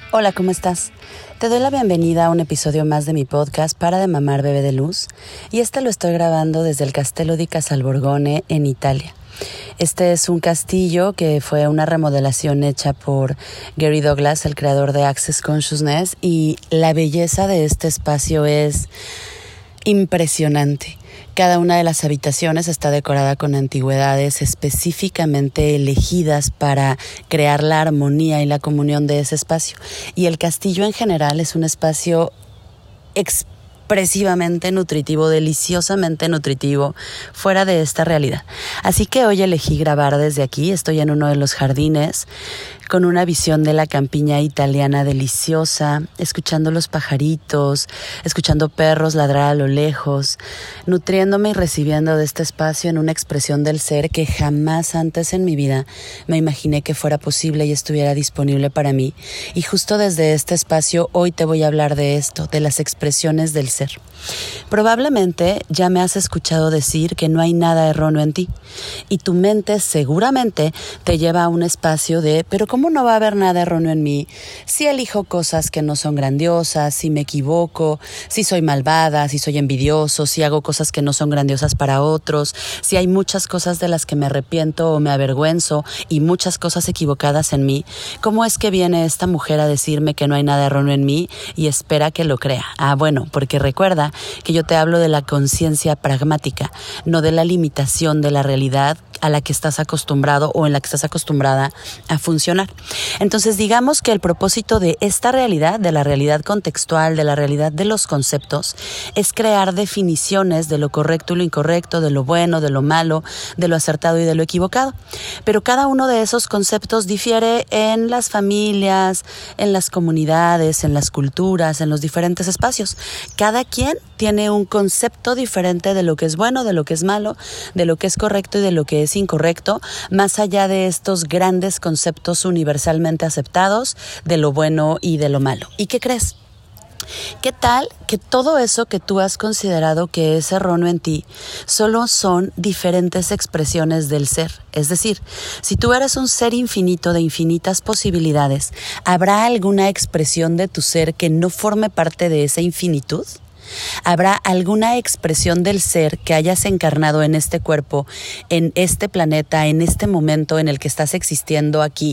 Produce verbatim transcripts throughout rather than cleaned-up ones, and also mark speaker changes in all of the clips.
Speaker 1: Hola, ¿cómo estás? Te doy la bienvenida a un episodio más de mi podcast Para de mamar bebé de luz, y este lo estoy grabando desde el Castello di Casalborgone en Italia. Este es un castillo que fue una remodelación hecha por Gary Douglas, el creador de Access Consciousness, y la belleza de este espacio es impresionante. Cada una de las habitaciones está decorada con antigüedades específicamente elegidas para crear la armonía y la comunión de ese espacio. Y el castillo en general es un espacio expresivamente nutritivo, deliciosamente nutritivo, fuera de esta realidad. Así que hoy elegí grabar desde aquí. Estoy en uno de los jardines con una visión de la campiña italiana deliciosa, escuchando los pajaritos, escuchando perros ladrar a lo lejos, nutriéndome y recibiendo de este espacio en una expresión del ser que jamás antes en mi vida me imaginé que fuera posible y estuviera disponible para mí. Y justo desde este espacio hoy te voy a hablar de esto, de las expresiones del ser. Probablemente ya me has escuchado decir que no hay nada erróneo en ti, y tu mente seguramente te lleva a un espacio de ¿pero cómo no va a haber nada erróneo en mí? Si elijo cosas que no son grandiosas, si me equivoco, si soy malvada, si soy envidioso, si hago cosas que no son grandiosas para otros, si hay muchas cosas de las que me arrepiento o me avergüenzo y muchas cosas equivocadas en mí, ¿cómo es que viene esta mujer a decirme que no hay nada erróneo en mí y espera que lo crea? Ah, bueno, porque recuerda que yo te hablo de la conciencia pragmática, no de la limitación de la realidad a la que estás acostumbrado o en la que estás acostumbrada a funcionar. Entonces, digamos que el propósito de esta realidad, de la realidad contextual, de la realidad de los conceptos, es crear definiciones de lo correcto y lo incorrecto, de lo bueno, de lo malo, de lo acertado y de lo equivocado. Pero cada uno de esos conceptos difiere en las familias, en las comunidades, en las culturas, en los diferentes espacios. Cada quien tiene un concepto diferente de lo que es bueno, de lo que es malo, de lo que es correcto y de lo que es incorrecto, más allá de estos grandes conceptos universalmente aceptados de lo bueno y de lo malo. ¿Y qué crees? ¿Qué tal que todo eso que tú has considerado que es erróneo en ti solo son diferentes expresiones del ser? Es decir, si tú eres un ser infinito de infinitas posibilidades, ¿habrá alguna expresión de tu ser que no forme parte de esa infinitud? ¿Habrá alguna expresión del ser que hayas encarnado en este cuerpo, en este planeta, en este momento en el que estás existiendo aquí,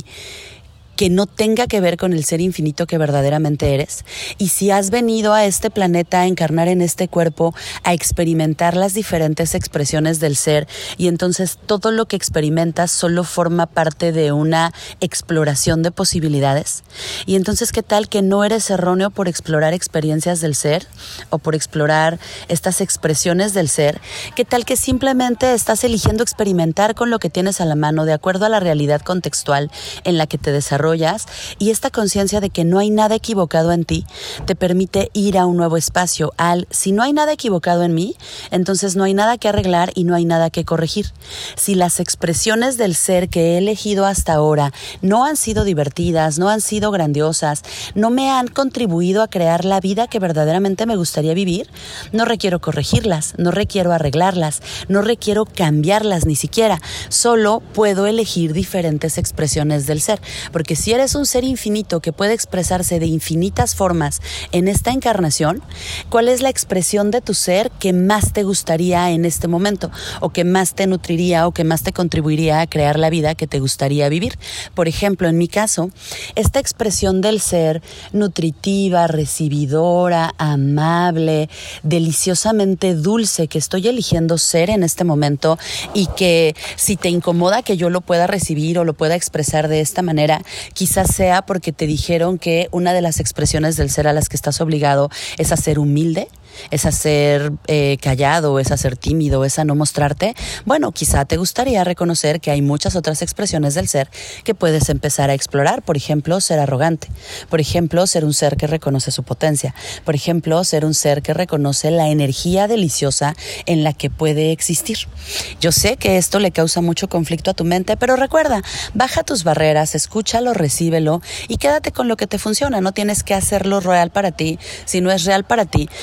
Speaker 1: que no tenga que ver con el ser infinito que verdaderamente eres? Y si has venido a este planeta a encarnar en este cuerpo, a experimentar las diferentes expresiones del ser, y entonces todo lo que experimentas solo forma parte de una exploración de posibilidades, y entonces ¿qué tal que no eres erróneo por explorar experiencias del ser o por explorar estas expresiones del ser? ¿Qué tal que simplemente estás eligiendo experimentar con lo que tienes a la mano de acuerdo a la realidad contextual en la que te desarrollas? Y esta conciencia de que no hay nada equivocado en ti te permite ir a un nuevo espacio. Al si no hay nada equivocado en mí, entonces no hay nada que arreglar y no hay nada que corregir. Si las expresiones del ser que he elegido hasta ahora no han sido divertidas, no han sido grandiosas, no me han contribuido a crear la vida que verdaderamente me gustaría vivir, no requiero corregirlas, no requiero arreglarlas, no requiero cambiarlas ni siquiera. Solo puedo elegir diferentes expresiones del ser, porque si eres un ser infinito que puede expresarse de infinitas formas en esta encarnación, ¿cuál es la expresión de tu ser que más te gustaría en este momento? O que más te nutriría o que más te contribuiría a crear la vida que te gustaría vivir. Por ejemplo, en mi caso, esta expresión del ser nutritiva, recibidora, amable, deliciosamente dulce que estoy eligiendo ser en este momento, y que si te incomoda que yo lo pueda recibir o lo pueda expresar de esta manera, quizás sea porque te dijeron que una de las expresiones del ser a las que estás obligado es a ser humilde, es a ser eh, callado, es a ser tímido, es a no mostrarte. Bueno, quizá te gustaría reconocer que hay muchas otras expresiones del ser que puedes empezar a explorar. Por ejemplo, ser arrogante. Por ejemplo, ser un ser que reconoce su potencia. Por ejemplo, ser un ser que reconoce la energía deliciosa en la que puede existir. Yo sé que esto le causa mucho conflicto a tu mente, pero recuerda, baja tus barreras, escúchalo, recíbelo y quédate con lo que te funciona. No tienes que hacerlo real para ti si no es real para ti, pero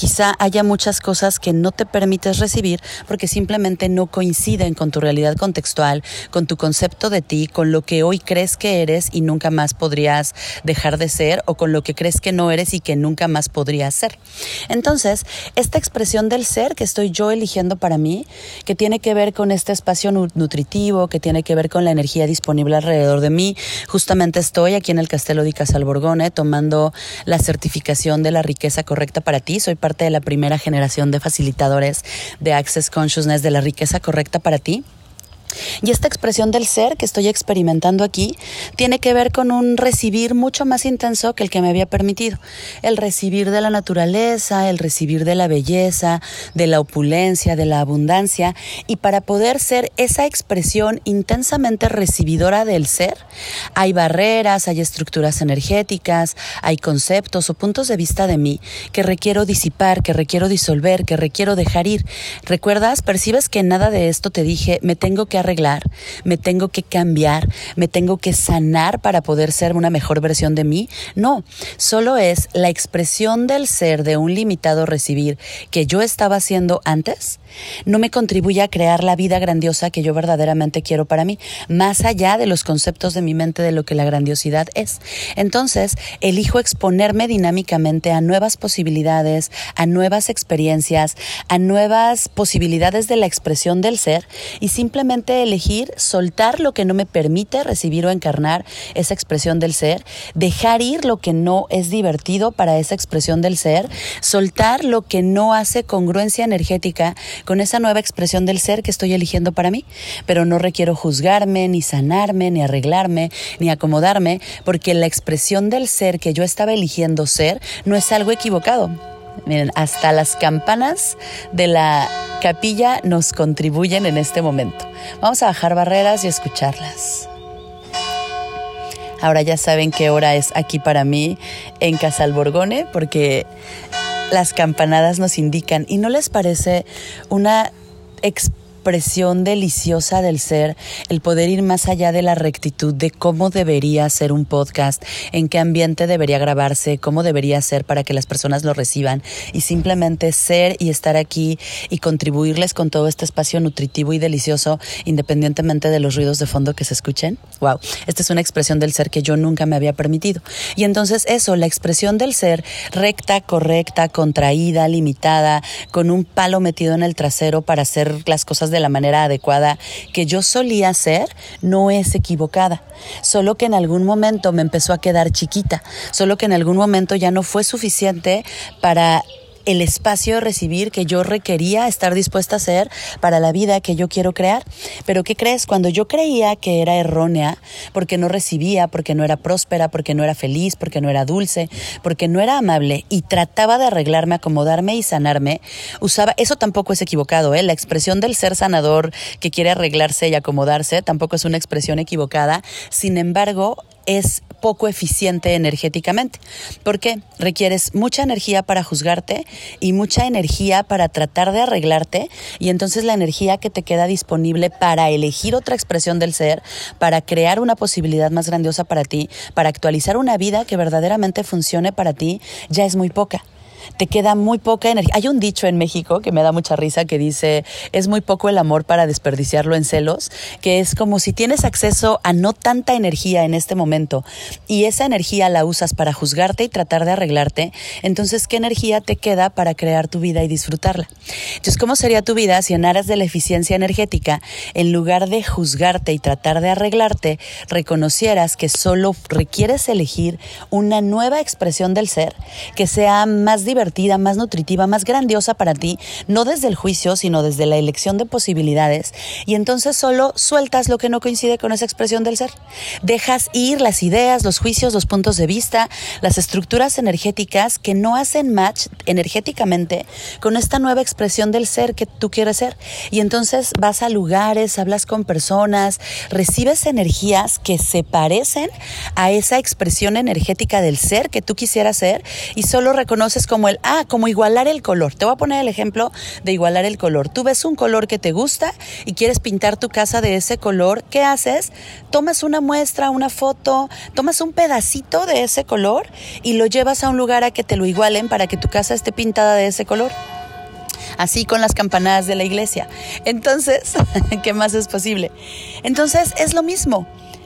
Speaker 1: quizá haya muchas cosas que no te permites recibir porque simplemente no coinciden con tu realidad contextual, con tu concepto de ti, con lo que hoy crees que eres y nunca más podrías dejar de ser, o con lo que crees que no eres y que nunca más podrías ser. Entonces, esta expresión del ser que estoy yo eligiendo para mí, que tiene que ver con este espacio nutritivo, que tiene que ver con la energía disponible alrededor de mí. Justamente estoy aquí en el Castello di Casalborgone tomando la certificación de la riqueza correcta para ti. Soy parte de la primera generación de facilitadores de Access Consciousness de la riqueza correcta para ti. Y esta expresión del ser que estoy experimentando aquí tiene que ver con un recibir mucho más intenso que el que me había permitido. El recibir de la naturaleza, el recibir de la belleza, de la opulencia, de la abundancia. Y para poder ser esa expresión intensamente recibidora del ser, hay barreras, hay estructuras energéticas, hay conceptos o puntos de vista de mí que requiero disipar, que requiero disolver, que requiero dejar ir. ¿Recuerdas? ¿Percibes que nada de esto te dije, me tengo que arreglar, me tengo que cambiar, me tengo que sanar para poder ser una mejor versión de mí? No, solo es la expresión del ser de un limitado recibir que yo estaba haciendo antes, no me contribuye a crear la vida grandiosa que yo verdaderamente quiero para mí, más allá de los conceptos de mi mente de lo que la grandiosidad es. Entonces, elijo exponerme dinámicamente a nuevas posibilidades, a nuevas experiencias, a nuevas posibilidades de la expresión del ser, y simplemente elegir soltar lo que no me permite recibir o encarnar esa expresión del ser, dejar ir lo que no es divertido para esa expresión del ser, soltar lo que no hace congruencia energética con esa nueva expresión del ser que estoy eligiendo para mí. Pero no requiero juzgarme, ni sanarme, ni arreglarme, ni acomodarme, porque la expresión del ser que yo estaba eligiendo ser no es algo equivocado. Miren, hasta las campanas de la capilla nos contribuyen en este momento. Vamos a bajar barreras y escucharlas. Ahora ya saben qué hora es aquí para mí en Casalborgone, porque las campanadas nos indican. ¿Y no les parece una expresión deliciosa del ser el poder ir más allá de la rectitud de cómo debería ser un podcast, en qué ambiente debería grabarse, cómo debería ser para que las personas lo reciban, y simplemente ser y estar aquí y contribuirles con todo este espacio nutritivo y delicioso independientemente de los ruidos de fondo que se escuchen? Wow, esta es una expresión del ser que yo nunca me había permitido. Y entonces eso, la expresión del ser recta, correcta, contraída, limitada, con un palo metido en el trasero para hacer las cosas de la manera adecuada que yo solía hacer, no es equivocada. Solo que en algún momento me empezó a quedar chiquita, solo que en algún momento ya no fue suficiente para el espacio de recibir que yo requería estar dispuesta a hacer para la vida que yo quiero crear. Pero ¿qué crees? Cuando yo creía que era errónea, porque no recibía, porque no era próspera, porque no era feliz, porque no era dulce, porque no era amable, y trataba de arreglarme, acomodarme y sanarme, usaba, eso tampoco es equivocado, ¿eh? La expresión del ser sanador que quiere arreglarse y acomodarse tampoco es una expresión equivocada. Sin embargo, es poco eficiente energéticamente. ¿Por qué? Requieres mucha energía para juzgarte y mucha energía para tratar de arreglarte, y entonces la energía que te queda disponible para elegir otra expresión del ser, para crear una posibilidad más grandiosa para ti, para actualizar una vida que verdaderamente funcione para ti, ya es muy poca. Te queda muy poca energía. Hay un dicho en México que me da mucha risa que dice, es muy poco el amor para desperdiciarlo en celos, que es como si tienes acceso a no tanta energía en este momento y esa energía la usas para juzgarte y tratar de arreglarte, entonces ¿qué energía te queda para crear tu vida y disfrutarla? Entonces, ¿cómo sería tu vida si en aras de la eficiencia energética, en lugar de juzgarte y tratar de arreglarte, reconocieras que solo requieres elegir una nueva expresión del ser que sea más divertida, más nutritiva, más grandiosa para ti, no desde el juicio, sino desde la elección de posibilidades, y entonces solo sueltas lo que no coincide con esa expresión del ser. Dejas ir las ideas, los juicios, los puntos de vista, las estructuras energéticas que no hacen match energéticamente con esta nueva expresión del ser que tú quieres ser. Y entonces vas a lugares, hablas con personas, recibes energías que se parecen a esa expresión energética del ser que tú quisieras ser, y solo reconoces como como el, ah, como igualar el color. Te voy a poner el ejemplo de igualar el color. Tú ves un color que te gusta y quieres pintar tu casa de ese color. ¿Qué haces? Tomas una muestra, una foto, tomas un pedacito de ese color y lo llevas a un lugar a que te lo igualen para que tu casa esté pintada de ese color. Así con las campanadas de la iglesia. Entonces, ¿qué más es posible? Entonces, es lo mismo.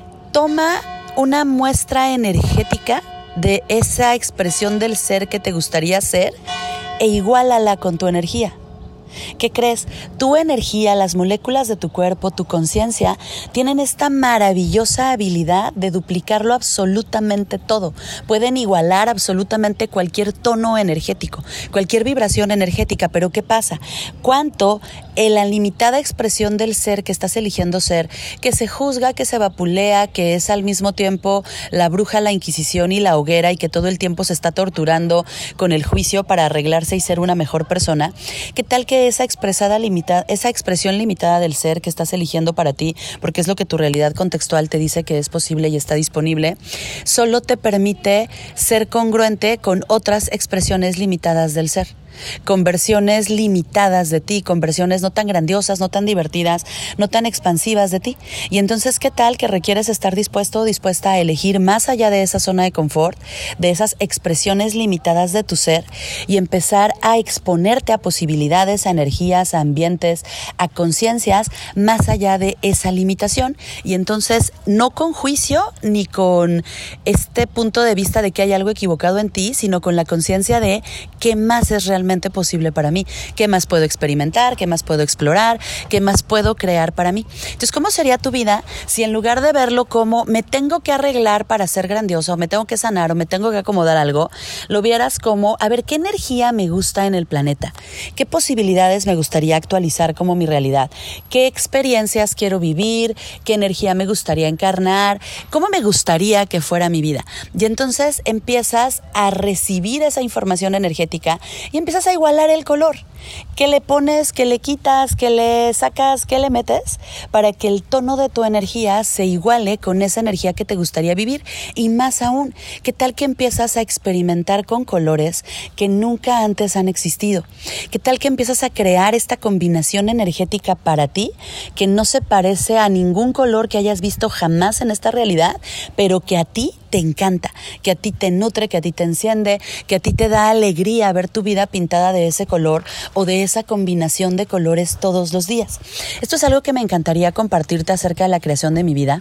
Speaker 1: Toma una muestra energética de esa expresión del ser que te gustaría ser e iguálala con tu energía. ¿Qué crees? Tu energía, las moléculas de tu cuerpo, tu conciencia, tienen esta maravillosa habilidad de duplicarlo absolutamente todo. Pueden igualar absolutamente cualquier tono energético, cualquier vibración energética. Pero ¿qué pasa? ¿Cuánto en la limitada expresión del ser que estás eligiendo ser, que se juzga, que se vapulea, que es al mismo tiempo la bruja, la inquisición y la hoguera y que todo el tiempo se está torturando con el juicio para arreglarse y ser una mejor persona? ¿Qué tal que esa expresada limitada, esa expresión limitada del ser que estás eligiendo para ti, porque es lo que tu realidad contextual te dice que es posible y está disponible, solo te permite ser congruente con otras expresiones limitadas del ser? Con versiones limitadas de ti, con versiones no tan grandiosas, no tan divertidas, no tan expansivas de ti. Y entonces, ¿qué tal que requieres estar dispuesto o dispuesta a elegir más allá de esa zona de confort, de esas expresiones limitadas de tu ser y empezar a exponerte a posibilidades, a energías, a ambientes, a conciencias más allá de esa limitación? Y entonces, no con juicio ni con este punto de vista de que hay algo equivocado en ti, sino con la conciencia de qué más es realmente posible para mí, qué más puedo experimentar, qué más puedo explorar, qué más puedo crear para mí. Entonces, ¿cómo sería tu vida si en lugar de verlo como me tengo que arreglar para ser grandioso, o me tengo que sanar, o me tengo que acomodar algo, lo vieras como, a ver, ¿qué energía me gusta en el planeta? ¿Qué posibilidades me gustaría actualizar como mi realidad? ¿Qué experiencias quiero vivir? ¿Qué energía me gustaría encarnar? ¿Cómo me gustaría que fuera mi vida? Y entonces empiezas a recibir esa información energética y empiezas a igualar el color. ¿Qué le pones, qué le quitas, qué le sacas, qué le metes? Para que el tono de tu energía se iguale con esa energía que te gustaría vivir. Y más aún, ¿qué tal que empiezas a experimentar con colores que nunca antes han existido? ¿Qué tal que empiezas a crear esta combinación energética para ti que no se parece a ningún color que hayas visto jamás en esta realidad, pero que a ti te encanta, que a ti te nutre, que a ti te enciende, que a ti te da alegría ver tu vida pintada de ese color o de esa combinación de colores todos los días? Esto es algo que me encantaría compartirte acerca de la creación de mi vida.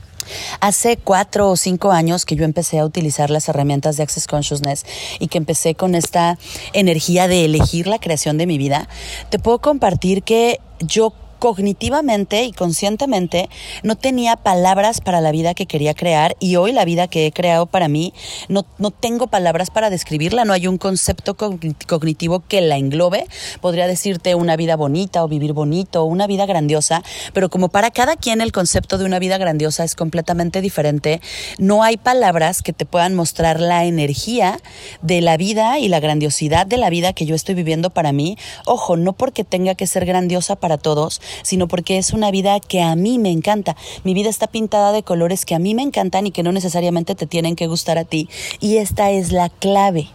Speaker 1: Hace cuatro o cinco años que yo empecé a utilizar las herramientas de Access Consciousness y que empecé con esta energía de elegir la creación de mi vida, te puedo compartir que yo cognitivamente y conscientemente no tenía palabras para la vida que quería crear, y hoy la vida que he creado para mí no, no tengo palabras para describirla, no hay un concepto cognitivo que la englobe. Podría decirte una vida bonita o vivir bonito o una vida grandiosa, pero como para cada quien el concepto de una vida grandiosa es completamente diferente, no hay palabras que te puedan mostrar la energía de la vida y la grandiosidad de la vida que yo estoy viviendo para mí. Ojo, no porque tenga que ser grandiosa para todos, sino porque es una vida que a mí me encanta. Mi vida está pintada de colores que a mí me encantan y que no necesariamente te tienen que gustar a ti. Y esta es la clave.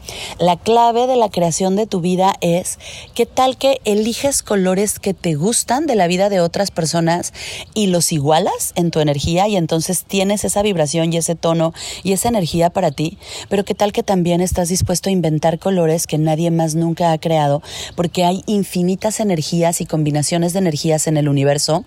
Speaker 1: La clave de la creación de tu vida es qué tal que eliges colores que te gustan de la vida de otras personas y los igualas en tu energía, y entonces tienes esa vibración y ese tono y esa energía para ti. Pero qué tal que también estás dispuesto a inventar colores que nadie más nunca ha creado, porque hay infinitas energías y combinaciones de energías en el universo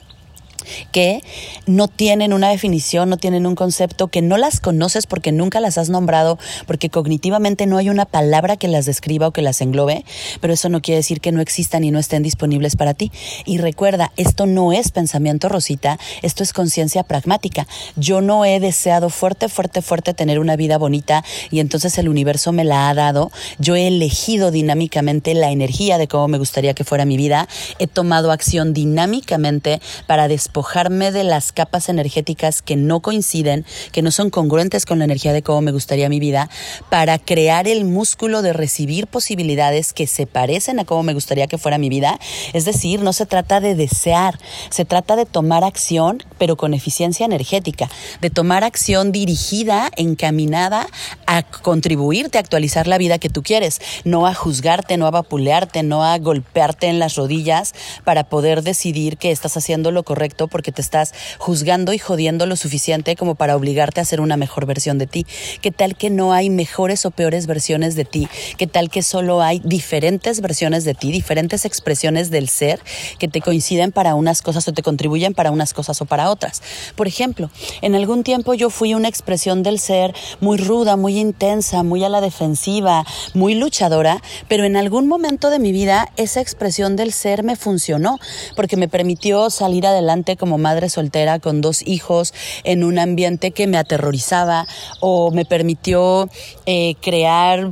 Speaker 1: que no tienen una definición, no tienen un concepto, que no las conoces porque nunca las has nombrado, porque cognitivamente no hay una palabra que las describa o que las englobe, pero eso no quiere decir que no existan y no estén disponibles para ti. Y recuerda, esto no es pensamiento rosita, esto es conciencia pragmática. Yo no he deseado fuerte, fuerte, fuerte tener una vida bonita y entonces el universo me la ha dado. Yo he elegido dinámicamente la energía de cómo me gustaría que fuera mi vida. He tomado acción dinámicamente para después despojarme de las capas energéticas que no coinciden, que no son congruentes con la energía de cómo me gustaría mi vida, para crear el músculo de recibir posibilidades que se parecen a cómo me gustaría que fuera mi vida. Es decir, no se trata de desear, se trata de tomar acción, pero con eficiencia energética, de tomar acción dirigida, encaminada a contribuirte a actualizar la vida que tú quieres, no a juzgarte, no a vapulearte, no a golpearte en las rodillas para poder decidir que estás haciendo lo correcto porque te estás juzgando y jodiendo lo suficiente como para obligarte a ser una mejor versión de ti. ¿Qué tal que no hay mejores o peores versiones de ti? ¿Qué tal que solo hay diferentes versiones de ti, diferentes expresiones del ser que te coinciden para unas cosas o te contribuyen para unas cosas o para otras? Por ejemplo, en algún tiempo yo fui una expresión del ser muy ruda, muy intensa, muy a la defensiva, muy luchadora, pero en algún momento de mi vida esa expresión del ser me funcionó porque me permitió salir adelante como madre soltera con dos hijos en un ambiente que me aterrorizaba, o me permitió eh, crear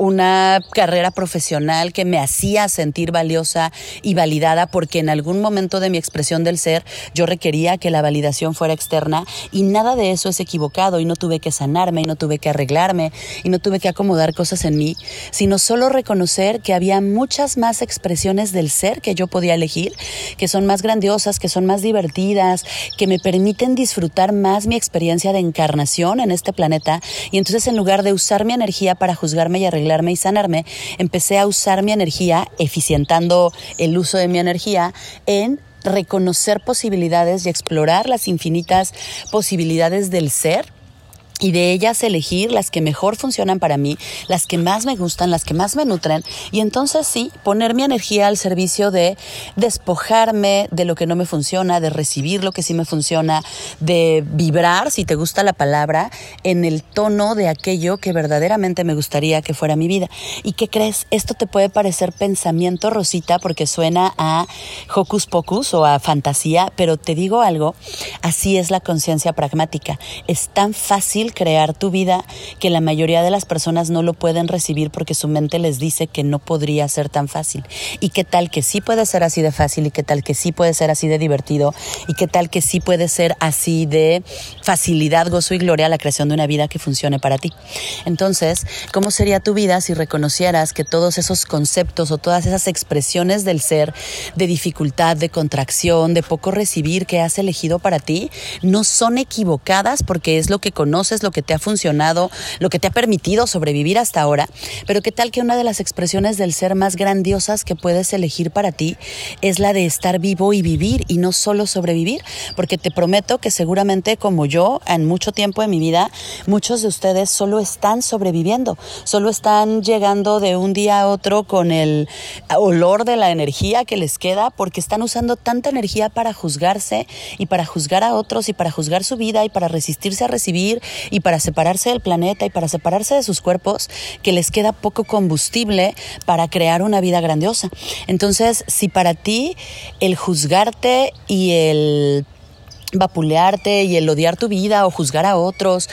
Speaker 1: una carrera profesional que me hacía sentir valiosa y validada, porque en algún momento de mi expresión del ser yo requería que la validación fuera externa, y nada de eso es equivocado, y no tuve que sanarme, y no tuve que arreglarme, y no tuve que acomodar cosas en mí, sino solo reconocer que había muchas más expresiones del ser que yo podía elegir, que son más grandiosas, que son más divertidas, que me permiten disfrutar más mi experiencia de encarnación en este planeta. Y entonces, en lugar de usar mi energía para juzgarme y arreglarme y sanarme, empecé a usar mi energía, eficientando el uso de mi energía en reconocer posibilidades y explorar las infinitas posibilidades del ser, y de ellas elegir las que mejor funcionan para mí, las que más me gustan, las que más me nutren, y entonces sí, poner mi energía al servicio de despojarme de lo que no me funciona, de recibir lo que sí me funciona, de vibrar, si te gusta la palabra, en el tono de aquello que verdaderamente me gustaría que fuera mi vida. ¿Y qué crees? Esto te puede parecer pensamiento rosita porque suena a hocus pocus o a fantasía, pero te digo algo, así es la conciencia pragmática. Es tan fácil crear tu vida que la mayoría de las personas no lo pueden recibir porque su mente les dice que no podría ser tan fácil. ¿Y qué tal que sí puede ser así de fácil? ¿Y qué tal que sí puede ser así de divertido? ¿Y qué tal que sí puede ser así de facilidad, gozo y gloria la creación de una vida que funcione para ti? Entonces, ¿cómo sería tu vida si reconocieras que todos esos conceptos o todas esas expresiones del ser, de dificultad, de contracción, de poco recibir que has elegido para ti, no son equivocadas porque es lo que conoces, lo que te ha funcionado, lo que te ha permitido sobrevivir hasta ahora? Pero qué tal que una de las expresiones del ser más grandiosas que puedes elegir para ti es la de estar vivo y vivir, y no solo sobrevivir, porque te prometo que seguramente, como yo, en mucho tiempo de mi vida, muchos de ustedes solo están sobreviviendo, solo están llegando de un día a otro con el olor de la energía que les queda, porque están usando tanta energía para juzgarse y para juzgar a otros y para juzgar su vida y para resistirse a recibir y para separarse del planeta y para separarse de sus cuerpos, que les queda poco combustible para crear una vida grandiosa. Entonces, si para ti el juzgarte y el vapulearte y el odiar tu vida o juzgar a otros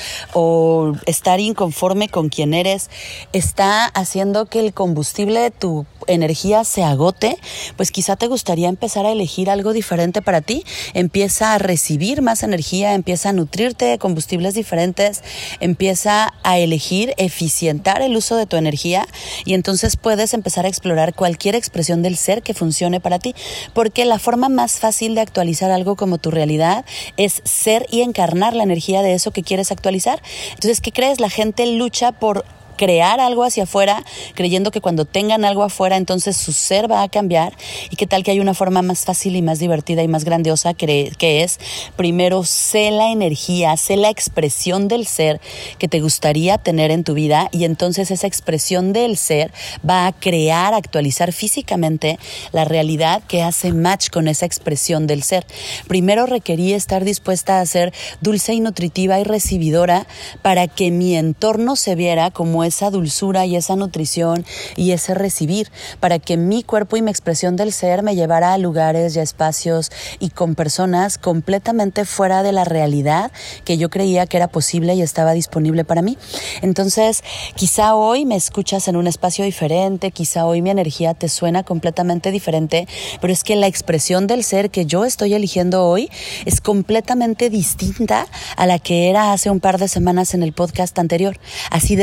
Speaker 1: o estar inconforme con quien eres está haciendo que el combustible de tu energía se agote, pues quizá te gustaría empezar a elegir algo diferente para ti. Empieza a recibir más energía, empieza a nutrirte de combustibles diferentes, empieza a elegir eficientar el uso de tu energía, y entonces puedes empezar a explorar cualquier expresión del ser que funcione para ti, porque la forma más fácil de actualizar algo como tu realidad es ser y encarnar la energía de eso que quieres actualizar. Entonces, ¿qué crees? La gente lucha por crear algo hacia afuera, creyendo que cuando tengan algo afuera, entonces su ser va a cambiar. ¿Y qué tal que hay una forma más fácil y más divertida y más grandiosa que, que es, primero, sé la energía, sé la expresión del ser que te gustaría tener en tu vida, y entonces esa expresión del ser va a crear, actualizar físicamente la realidad que hace match con esa expresión del ser. Primero requerí estar dispuesta a ser dulce y nutritiva y recibidora para que mi entorno se viera como esa dulzura y esa nutrición y ese recibir, para que mi cuerpo y mi expresión del ser me llevara a lugares y a espacios y con personas completamente fuera de la realidad que yo creía que era posible y estaba disponible para mí. Entonces, quizá hoy me escuchas en un espacio diferente, quizá hoy mi energía te suena completamente diferente, pero es que la expresión del ser que yo estoy eligiendo hoy es completamente distinta a la que era hace un par de semanas en el podcast anterior. Así de rápido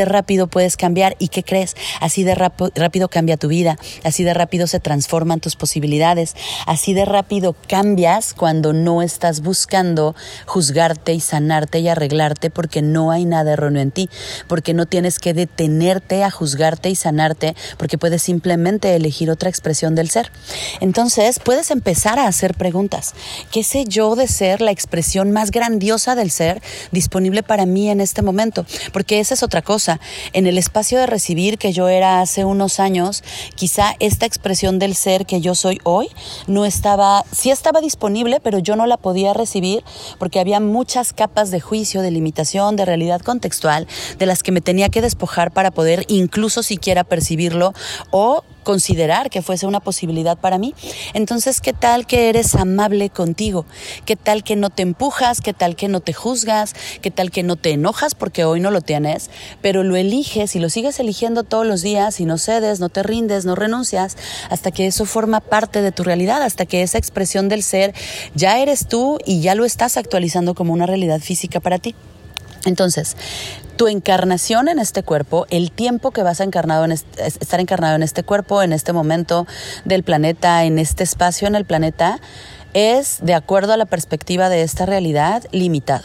Speaker 1: puedes cambiar. ¿Y qué crees? Así de rap- rápido cambia tu vida, así de rápido se transforman tus posibilidades, así de rápido cambias cuando no estás buscando juzgarte y sanarte y arreglarte, porque no hay nada erróneo en ti, porque no tienes que detenerte a juzgarte y sanarte, porque puedes simplemente elegir otra expresión del ser. Entonces puedes empezar a hacer preguntas. ¿Qué sé yo de ser la expresión más grandiosa del ser disponible para mí en este momento? Porque esa es otra cosa. En el espacio de recibir que yo era hace unos años, quizá esta expresión del ser que yo soy hoy no estaba, sí estaba disponible, pero yo no la podía recibir porque había muchas capas de juicio, de limitación, de realidad contextual, de las que me tenía que despojar para poder incluso siquiera percibirlo o considerar que fuese una posibilidad para mí. Entonces, ¿qué tal que eres amable contigo? ¿Qué tal que no te empujas? ¿Qué tal que no te juzgas? ¿Qué tal que no te enojas porque hoy no lo tienes? Pero lo eliges y lo sigues eligiendo todos los días y no cedes, no te rindes, no renuncias, hasta que eso forma parte de tu realidad, hasta que esa expresión del ser ya eres tú y ya lo estás actualizando como una realidad física para ti. Entonces, tu encarnación en este cuerpo, el tiempo que vas a encarnado en este, estar encarnado en este cuerpo, en este momento del planeta, en este espacio en el planeta, es, de acuerdo a la perspectiva de esta realidad, limitado.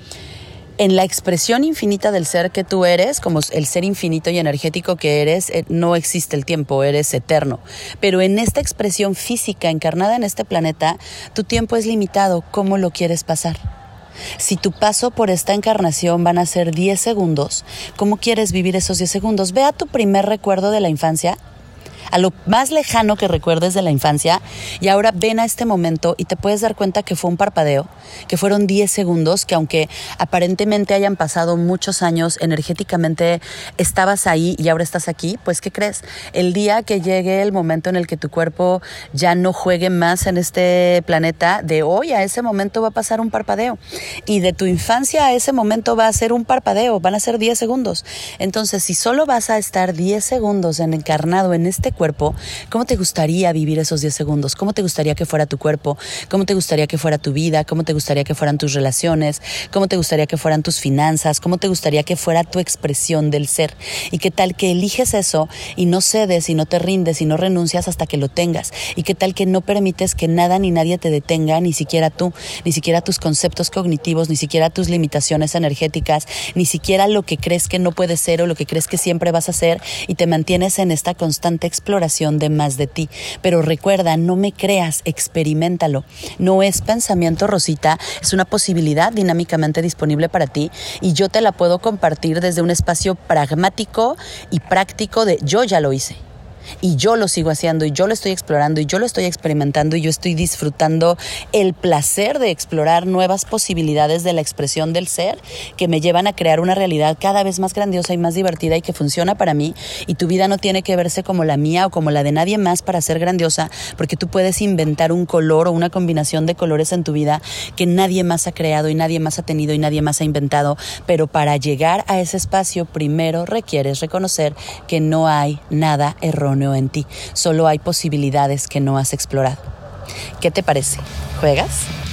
Speaker 1: En la expresión infinita del ser que tú eres, como el ser infinito y energético que eres, no existe el tiempo, eres eterno. Pero en esta expresión física encarnada en este planeta, tu tiempo es limitado. ¿Cómo lo quieres pasar? Si tu paso por esta encarnación van a ser diez segundos, ¿cómo quieres vivir esos diez segundos? Ve a tu primer recuerdo de la infancia, a lo más lejano que recuerdes de la infancia, y ahora ven a este momento y te puedes dar cuenta que fue un parpadeo, que fueron diez segundos, que aunque aparentemente hayan pasado muchos años, energéticamente estabas ahí y ahora estás aquí. Pues, ¿qué crees? El día que llegue el momento en el que tu cuerpo ya no juegue más en este planeta, de hoy a ese momento va a pasar un parpadeo, y de tu infancia a ese momento va a ser un parpadeo, van a ser diez segundos. Entonces, si solo vas a estar diez segundos en encarnado en este cuerpo, ¿cómo te gustaría vivir esos diez segundos? ¿Cómo te gustaría que fuera tu cuerpo? ¿Cómo te gustaría que fuera tu vida? ¿Cómo te gustaría que fueran tus relaciones? ¿Cómo te gustaría que fueran tus finanzas? ¿Cómo te gustaría que fuera tu expresión del ser? ¿Y qué tal que eliges eso y no cedes y no te rindes y no renuncias hasta que lo tengas? ¿Y qué tal que no permites que nada ni nadie te detenga, ni siquiera tú, ni siquiera tus conceptos cognitivos, ni siquiera tus limitaciones energéticas, ni siquiera lo que crees que no puedes ser o lo que crees que siempre vas a ser, y te mantienes en esta constante exploración de más de ti? Pero recuerda, no me creas, experiméntalo. No es pensamiento rosita, es una posibilidad dinámicamente disponible para ti, y yo te la puedo compartir desde un espacio pragmático y práctico de yo ya lo hice. Y yo lo sigo haciendo, y yo lo estoy explorando, y yo lo estoy experimentando, y yo estoy disfrutando el placer de explorar nuevas posibilidades de la expresión del ser que me llevan a crear una realidad cada vez más grandiosa y más divertida y que funciona para mí. Y tu vida no tiene que verse como la mía o como la de nadie más para ser grandiosa, porque tú puedes inventar un color o una combinación de colores en tu vida que nadie más ha creado y nadie más ha tenido y nadie más ha inventado. Pero para llegar a ese espacio, primero requieres reconocer que no hay nada erróneo en ti, solo hay posibilidades que no has explorado. ¿Qué te parece? ¿Juegas?